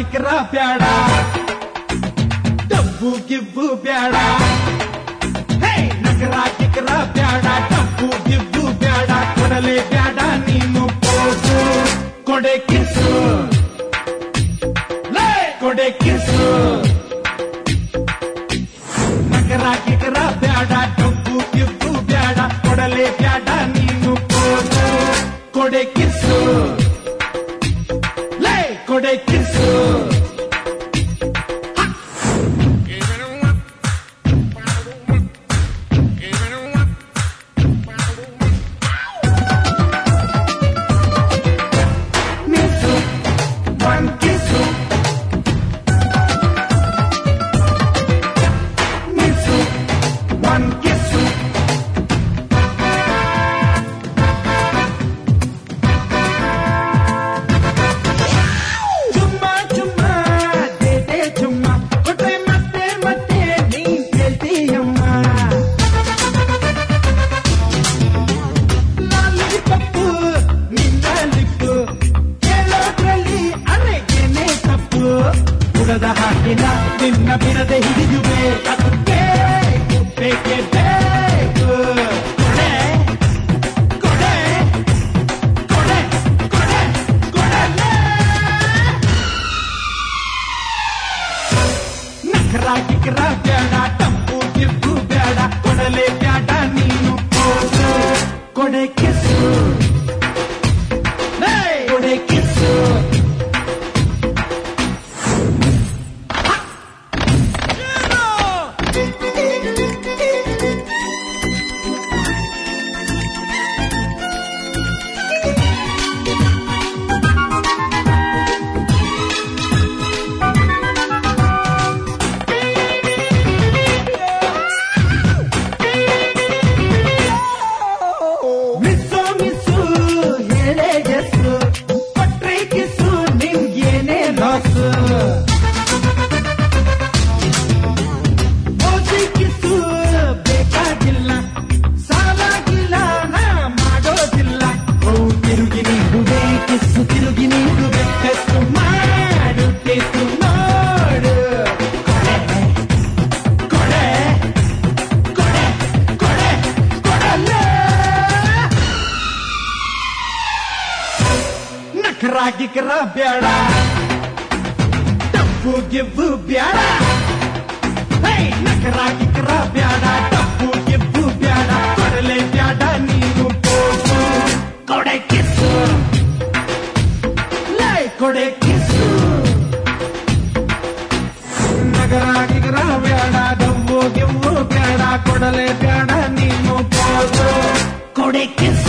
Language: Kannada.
ಗಿಕ್ರ ಬ್ಯಾಡ ಡಬ್ಬು ಗಿಬ್ಬು ಬ್ಯಾಡ ನಗರ ಗಿಕ್ರ ಬ್ಯಾಡ ಡಬ್ಬು ಗಿಬ್ಬು ಬ್ಯಾಡ ಕೊಡಲೆ ಬ್ಯಾಡ ನೀನು ಪೋಸು ಕೊಡೆ ಕಿಸು ಕೊಡೆ ಕಿಸು ನಗರ ಗಿಕ್ರ ಬ್ಯಾಡ ಡಬ್ಬು ಗಿಬ್ಬು ಬ್ಯಾಡ ಕೊಡಲೆ ಬ್ಯಾಡ ನೀನು ಪೋಸು ಕೊಡೆ ಕಿಸು ಕೊಡೆ ಕಿಸು ಹಾಕಿನ ನಿನ್ನ ಬಿಡದೆ ಹಿಡಿಯುವೆ ಅದಕ್ಕೆ ಬೇಕೇ ಬೇಕು ಕೊಡೆ ಕೊಡೆ ಕೊಡೆ ಕೊಡೆ ಕೊಡಲೆ ನಖರ ಗಿಕ್ರ ಬೇಡ ಟಪ್ಪು ಗಿಬ್ಬು ಬೇಡ ಕೊಡಲೆ ಬೇಡ ನೀನು ಪೋಸು ಕೊಡೆ ಕಿಸು ಕೊಡೆ ಕಿಸು ಬೇಕಾಗಿಲ್ಲ ಸಾಲಾಗಿಲ್ಲ ನಾ ಮಾಡೋದಿಲ್ಲ ತಿರುಗಿ ನೀಡುವೆ ಕಿಸ್ಸು ತಿರುಗಿ ನೀಡುವೆ ಟೆಸ್ಟ್ ಮಾಡು ಟೆಸ್ಟ್ ಮಾಡು ಕೊಡೆ ಕೊಡೆ ಕೊಡೆ ಕೊಡಲೆ ನಖರ ಗಿಕ್ರ ಬೇಡ ಡಬ್ಬು ಗಿಬ್ಬು ಬ್ಯಾಡ ನಖರ ಗಿಕ್ರ ಬ್ಯಾಡ ಡಬ್ಬು ಗಿಬ್ಬು ಬ್ಯಾಡ ಕೊಡಲೆ ಬ್ಯಾಡ ನೀನು ಪೋಸು ಕೊಡೆ ಕಿಸು ಕೊಡೆ ಕಿಸು ನಗರ ಗಿಕ್ರ ಬ್ಯಾಡ ಡಬ್ಬು ಗಿಬ್ಬು ಬ್ಯಾಡ ಕೊಡಲೆ ಬ್ಯಾಡ ನೀನು ಪೋಸು ಕೊಡೆ ಕಿಸು